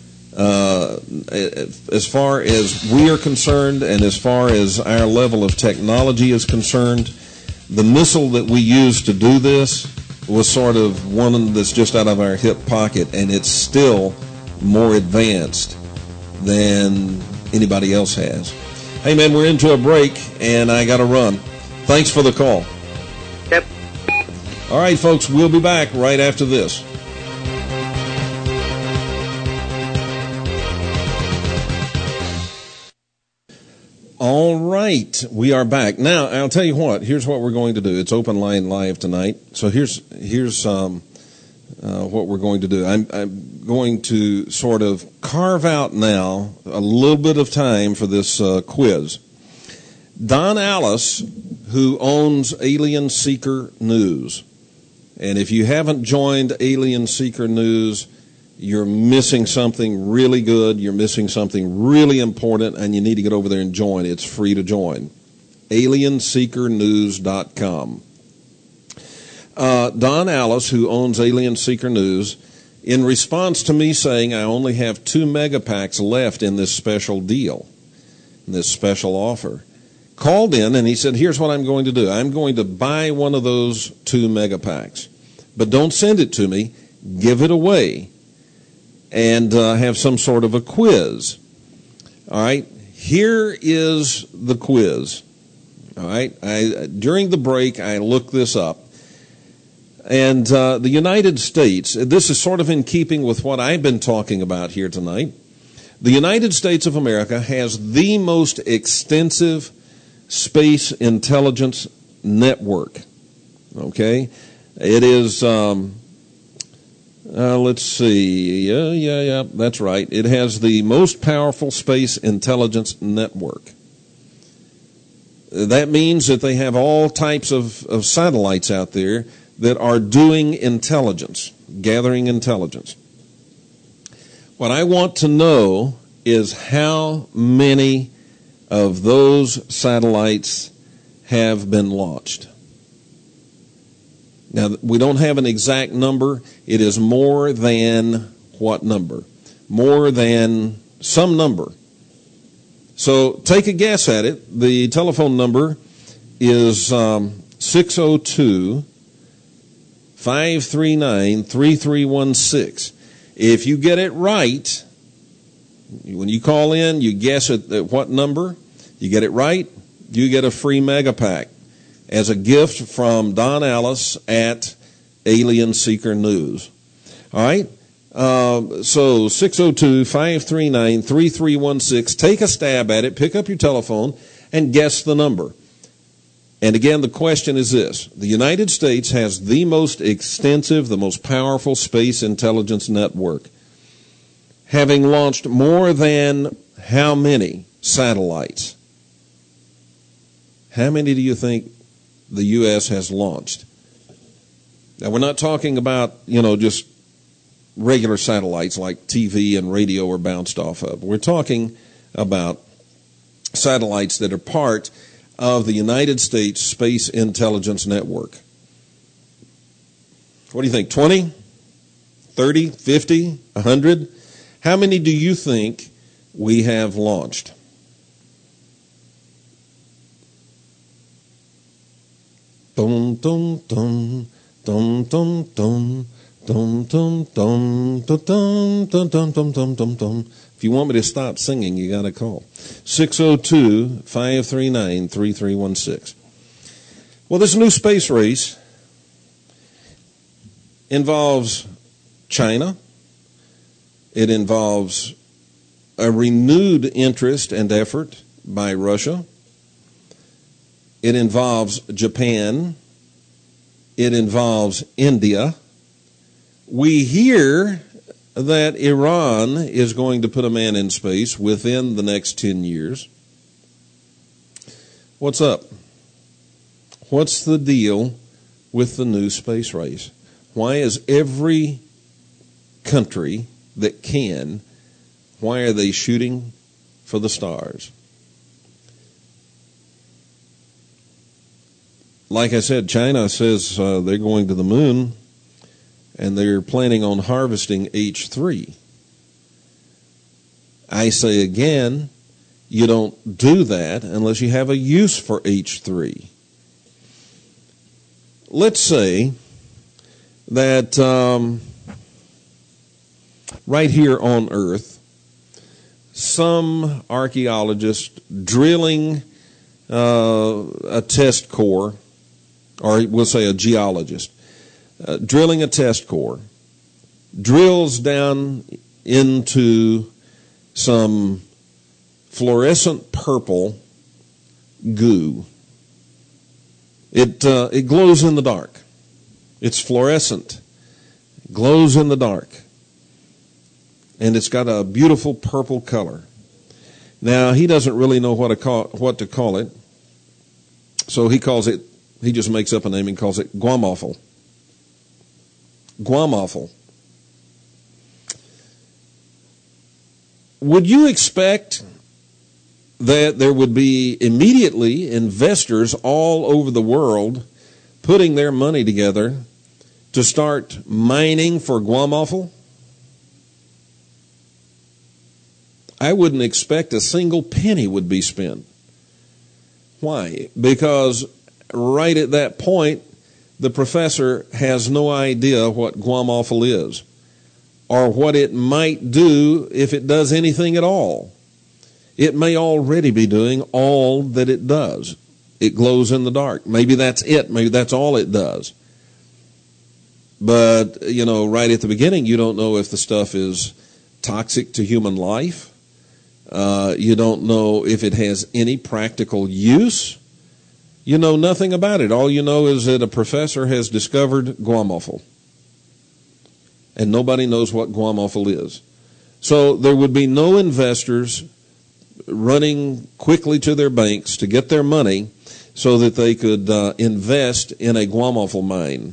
As far as we are concerned and as far as our level of technology is concerned, the missile that we used to do this was sort of one that's just out of our hip pocket, and it's still more advanced than anybody else has. Hey, man, we're into a break, and I got to run. Thanks for the call. Yep. All right, folks, we'll be back right after this. All right, we are back. Now, I'll tell you what. Here's what we're going to do. It's Open Line Live tonight. So here's what we're going to do. I'm going to sort of carve out now a little bit of time for this quiz. Don Alice, who owns Alien Seeker News, and if you haven't joined Alien Seeker News, you're missing something really good, you're missing something really important, and you need to get over there and join. It's free to join. AlienSeekerNews.com. Don Alice, who owns Alien Seeker News, in response to me saying I only have 2 megapacks left in this special deal, this special offer, called in and he said, here's what I'm going to do. I'm going to buy one of those 2 megapacks. But don't send it to me. Give it away. And have some sort of a quiz. All right, here is the quiz. All right, during the break, I looked this up. And the United States, this is sort of in keeping with what I've been talking about here tonight. The United States of America has the most extensive space intelligence network. Okay, it is... let's see. Yeah, that's right. It has the most powerful space intelligence network. That means that they have all types of satellites out there that are doing intelligence, gathering intelligence. What I want to know is how many of those satellites have been launched. Now, we don't have an exact number. It is more than what number? More than some number. So take a guess at it. The telephone number is 602-537-3776. 602-539-3316. If you get it right, when you call in, you guess at what number, you get it right, you get a free mega pack as a gift from Don Alice at Alien Seeker News. All right? So 602-539-3316. Take a stab at it. Pick up your telephone and guess the number. And again, the question is this. The United States has the most extensive, the most powerful space intelligence network, having launched more than how many satellites? How many do you think the U.S. has launched? Now, we're not talking about, just regular satellites like TV and radio are bounced off of. We're talking about satellites that are part of the United States Space Intelligence Network. What do you think, 20, 30, 50, 100? How many do you think we have launched? Dum, dum, dum, dum, dum, dum. Dum, dum, dum, dum, dum, dum, dum, dum, dum, dum. If you want me to stop singing, you got to call 602-539-3316. Well, this new space race involves China. It involves a renewed interest and effort by Russia. It involves Japan. It involves India. We hear that Iran is going to put a man in space within the next 10 years. What's up? What's the deal with the new space race? Why is every country that can, why are they shooting for the stars? Like I said, China says they're going to the moon, and they're planning on harvesting H3. I say again, you don't do that unless you have a use for H3. Let's say that right here on Earth, some archaeologist drilling a test core, or we'll say a geologist, drilling a test core, drills down into some fluorescent purple goo. It glows in the dark. It's fluorescent. It glows in the dark. And it's got a beautiful purple color. Now, he doesn't really know what to call it. So he just makes up a name and calls it guamophil. Guamophil. Would you expect that there would be immediately investors all over the world putting their money together to start mining for guamophil? I wouldn't expect a single penny would be spent. Why? Because right at that point, the professor has no idea what guamophil is or what it might do if it does anything at all. It may already be doing all that it does. It glows in the dark. Maybe that's it. Maybe that's all it does. But, right at the beginning, you don't know if the stuff is toxic to human life. You don't know if it has any practical use. You know nothing about it. All you know is that a professor has discovered guamophil. And nobody knows what guamophil is. So there would be no investors running quickly to their banks to get their money so that they could invest in a guamophil mine.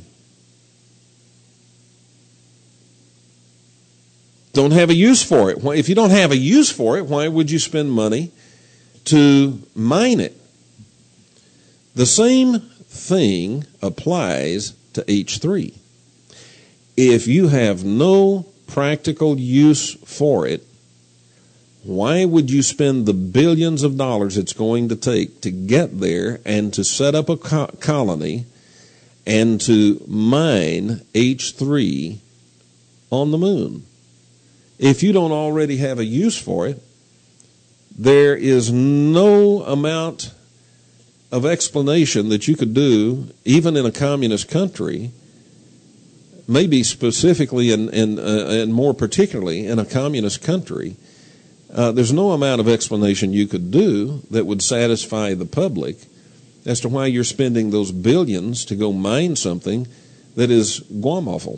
Don't have a use for it. If you don't have a use for it, why would you spend money to mine it? The same thing applies to H3. If you have no practical use for it, why would you spend the billions of dollars it's going to take to get there and to set up a colony and to mine H3 on the moon. If you don't already have a use for it, there is no amount of explanation that you could do, even in a communist country, maybe specifically and more particularly in a communist country. There's no amount of explanation you could do that would satisfy the public as to why you're spending those billions to go mine something that is guam-awful.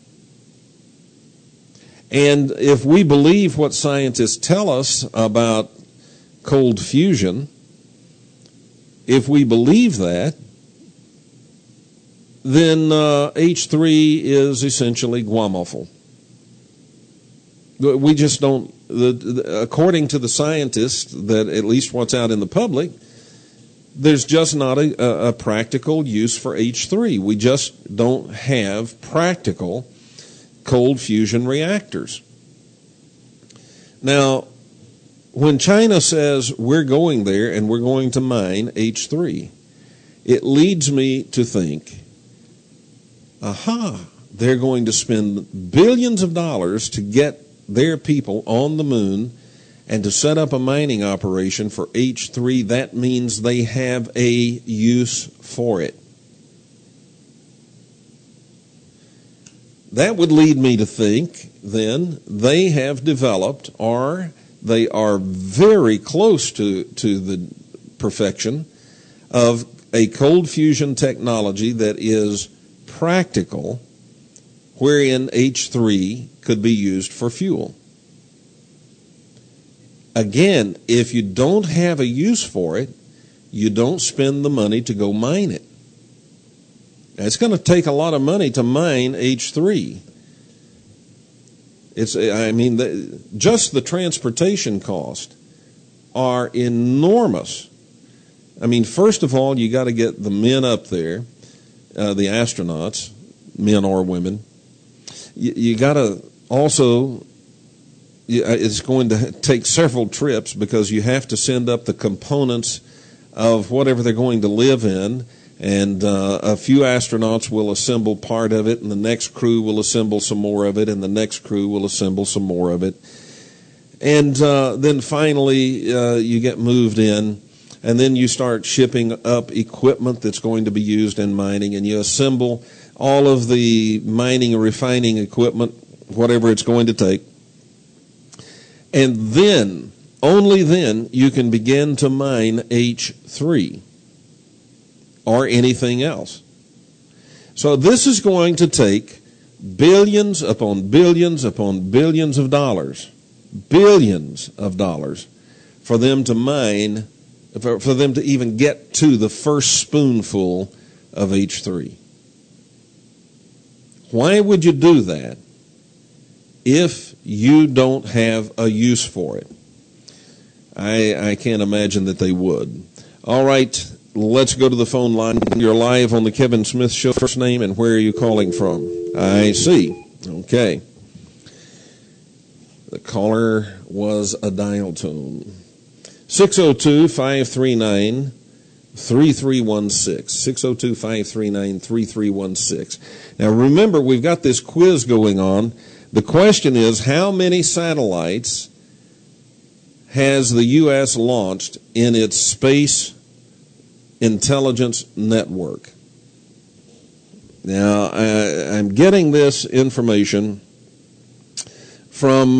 And if we believe what scientists tell us about cold fusion, if we believe that, then H3 is essentially guam-awful. We just don't, according to the scientists, that at least what's out in the public, there's just not a practical use for H3. We just don't have practical cold fusion reactors. Now, when China says we're going there and we're going to mine H3, it leads me to think, they're going to spend billions of dollars to get their people on the moon and to set up a mining operation for H3. That means they have a use for it. That would lead me to think, then, they have developed, or they are very close to the perfection of a cold fusion technology that is practical, wherein H3 could be used for fuel. Again, if you don't have a use for it, you don't spend the money to go mine it. It's going to take a lot of money to mine H3. Just the transportation costs are enormous. I mean, first of all, you got to get the men up there, the astronauts, men or women. You got to also, it's going to take several trips because you have to send up the components of whatever they're going to live in. And a few astronauts will assemble part of it, and the next crew will assemble some more of it, and the next crew will assemble some more of it. And then finally, you get moved in, and then you start shipping up equipment that's going to be used in mining, and you assemble all of the mining and refining equipment, whatever it's going to take. And then, only then, you can begin to mine H3. Or anything else. So this is going to take billions upon billions upon billions of dollars for them to mine, for them to even get to the first spoonful of H3. Why would you do that if you don't have a use for it? I can't imagine that they would. All right. Let's go to the phone line. You're live on the Kevin Smith Show. First name and where are you calling from? I see. Okay. The caller was a dial tone. 602-539-3316. 602-539-3316. Now remember, we've got this quiz going on. The question is, how many satellites has the U.S. launched in its space intelligence network? Now, I'm getting this information from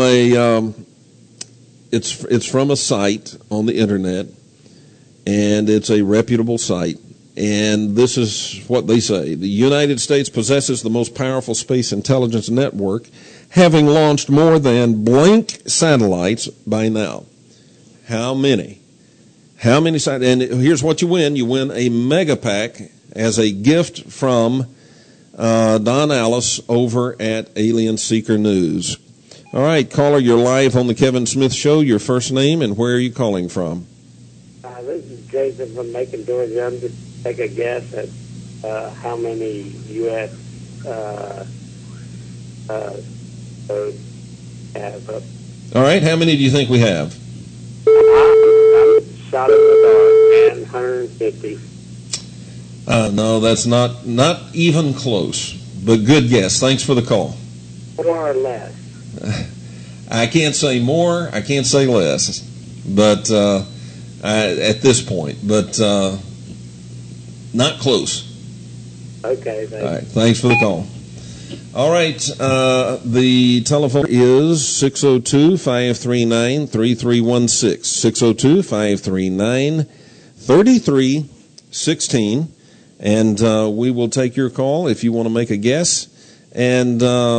it's from a site on the internet, and it's a reputable site. And this is what they say: the United States possesses the most powerful space intelligence network, having launched more than blank satellites by now. How many? How many sites? And here's what you win. You win a mega pack as a gift from Don Alice over at Alien Seeker News. All right, caller, you're live on the Kevin Smith Show. Your first name and where are you calling from? This is Jason from Macon, Georgia. I'm just take a guess at how many U.S. Have. All right, how many do you think we have? I'm shot in the dark, and 150. No, that's not even close. But good guess. Thanks for the call. More or less. I can't say more. I can't say less. But at this point, but not close. Okay, thanks. All right. Thanks for the call. All right. The telephone is 602-539-3316. 602-539-3316. And we will take your call if you want to make a guess. And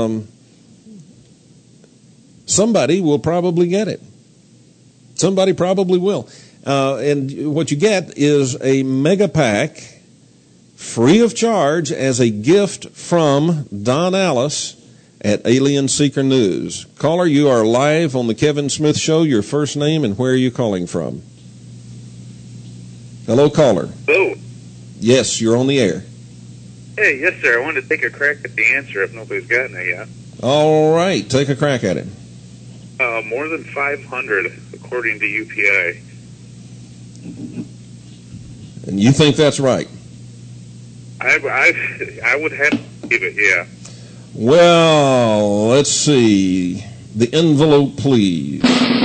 somebody will probably get it. Somebody probably will. And what you get is a mega pack free of charge as a gift from Don Alice at Alien Seeker News. Caller, you are live on the Kevin Smith Show. Your first name and where are you calling from? Hello, caller. Hello. Yes, you're on the air. Hey, yes, sir. I wanted to take a crack at the answer if nobody's gotten it yet. All right, take a crack at it. More than 500, according to UPI. And you think that's right? I would have to believe it, yeah. Well, let's see. The envelope, please.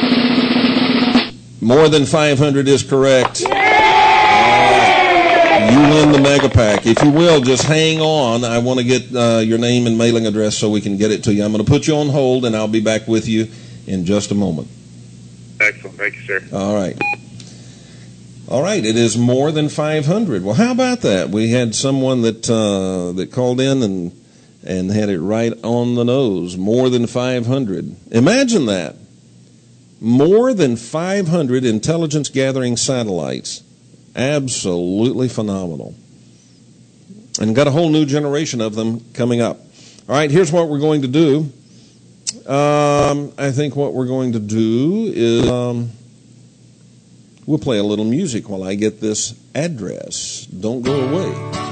More than 500 is correct. All right. You win the mega pack. If you will, just hang on. I want to get your name and mailing address so we can get it to you. I'm going to put you on hold, and I'll be back with you in just a moment. Excellent. Thank you, sir. All right. All right, it is more than 500. Well, how about that? We had someone that that called in and had it right on the nose. More than 500. Imagine that. More than 500 intelligence-gathering satellites. Absolutely phenomenal. And got a whole new generation of them coming up. All right, here's what we're going to do. I think what we're going to do is we'll play a little music while I get this address. Don't go away.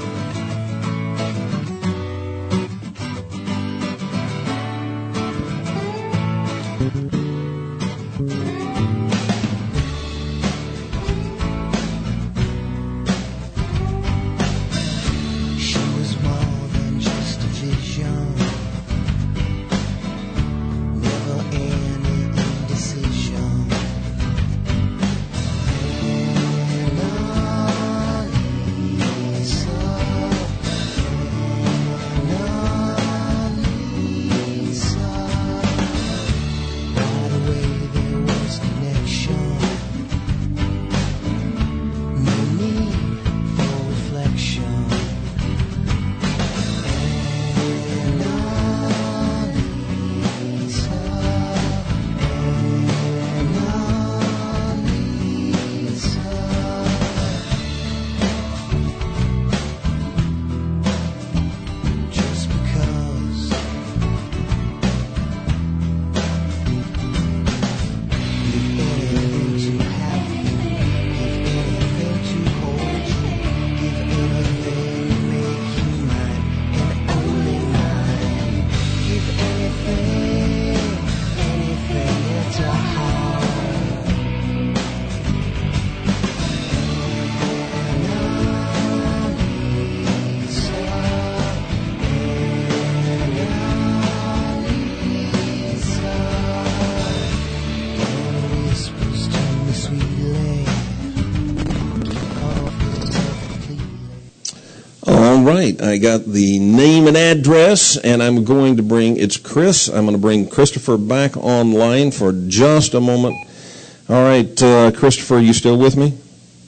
Right, I got the name and address, and I'm going to bring, it's Chris, I'm going to bring Christopher back online for just a moment. All right, Christopher, are you still with me?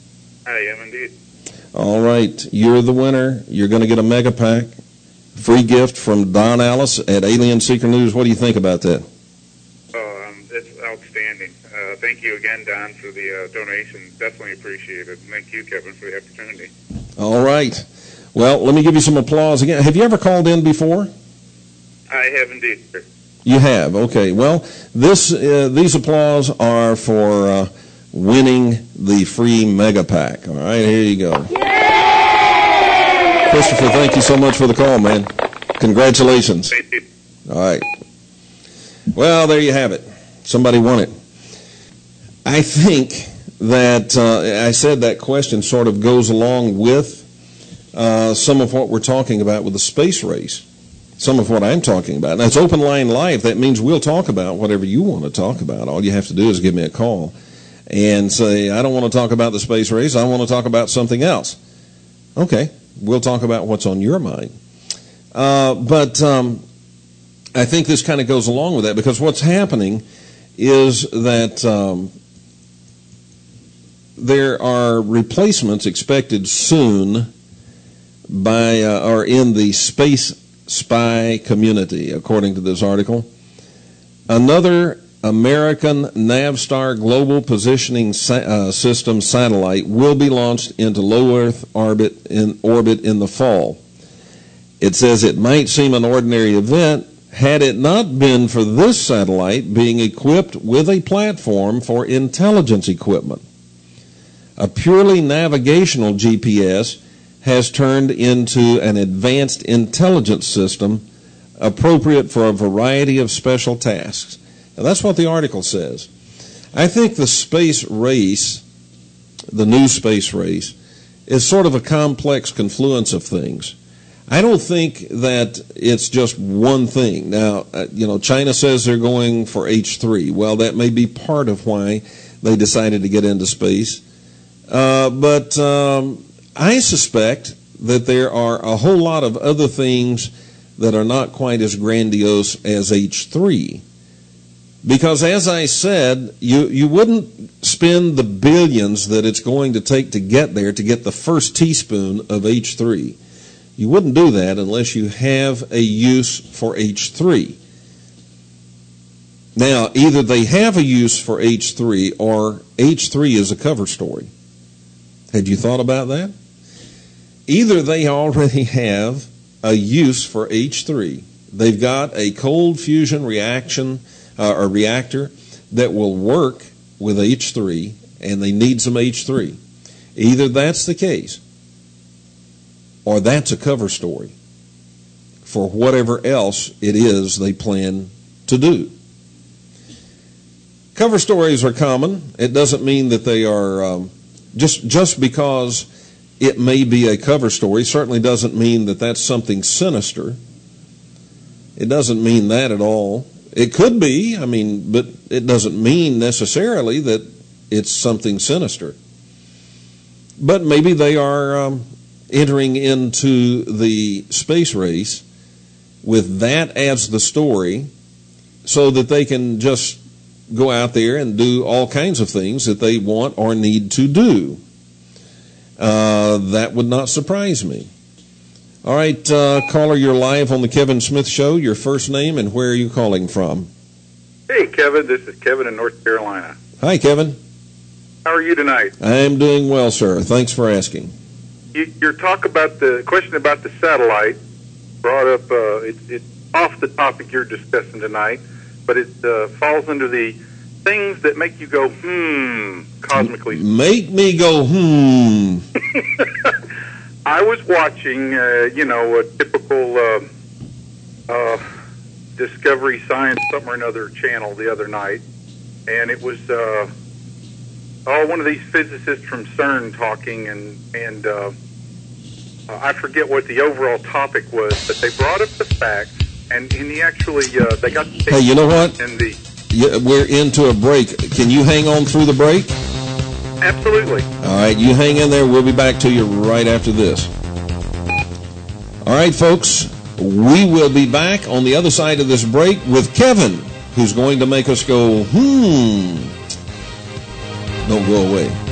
I am indeed. All right, you're the winner. You're going to get a mega pack, free gift from Don Alice at Alien Seeker News. What do you think about that? It's outstanding. Thank you again, Don, for the donation. Definitely appreciate it. Thank you, Kevin, for the opportunity. All right. Well, let me give you some applause again. Have you ever called in before? I have indeed, sir. You have? Okay. Well, these applause are for winning the free mega pack. All right, here you go. Yay! Christopher, thank you so much for the call, man. Congratulations. Thank you. All right. Well, there you have it. Somebody won it. I think that I said that question sort of goes along with some of what we're talking about with the space race, some of what I'm talking about. Now, it's Open Line Live. That means we'll talk about whatever you want to talk about. All you have to do is give me a call and say, I don't want to talk about the space race. I want to talk about something else. Okay, we'll talk about what's on your mind. But I think this kind of goes along with that, because what's happening is that there are replacements expected soon by or in the space spy community, according to this article. Another American Navstar Global Positioning System satellite will be launched into low Earth orbit in the fall. It says it might seem an ordinary event had it not been for this satellite being equipped with a platform for intelligence equipment. A purely navigational GPS has turned into an advanced intelligence system appropriate for a variety of special tasks. Now, that's what the article says. I think the space race, the new space race, is sort of a complex confluence of things. I don't think that it's just one thing. Now, China says they're going for H3. Well, that may be part of why they decided to get into space. But I suspect that there are a whole lot of other things that are not quite as grandiose as H3. Because, as I said, you wouldn't spend the billions that it's going to take to get there to get the first teaspoon of H3. You wouldn't do that unless you have a use for H3. Now, either they have a use for H3 or H3 is a cover story. Had you thought about that? Either they already have a use for H3. They've got a cold fusion reaction or reactor that will work with H3, and they need some H3. Either that's the case, or that's a cover story for whatever else it is they plan to do. Cover stories are common. It doesn't mean that they are just because it may be a cover story certainly doesn't mean that that's something sinister. It doesn't mean that at all. It could be, but it doesn't mean necessarily that it's something sinister. But maybe they are entering into the space race with that as the story so that they can just go out there and do all kinds of things that they want or need to do. That would not surprise me. All right, caller, you're live on the Kevin Smith Show. Your first name and where are you calling from? Hey, Kevin. This is Kevin in North Carolina. Hi, Kevin. How are you tonight? I'm doing well, sir. Thanks for asking. Your talk about the question about the satellite brought up, it's off the topic you're discussing tonight, but it falls under the things that make you go, cosmically. Make me go, I was watching, a typical Discovery Science something or another channel the other night, and it was one of these physicists from CERN talking, and I forget what the overall topic was, but they brought up the facts, and he actually they got. Hey, you know what? We're into a break. Can you hang on through the break? Absolutely. All right, you hang in there. We'll be back to you right after this. All right, folks, we will be back on the other side of this break with Kevin, who's going to make us go, Don't go away.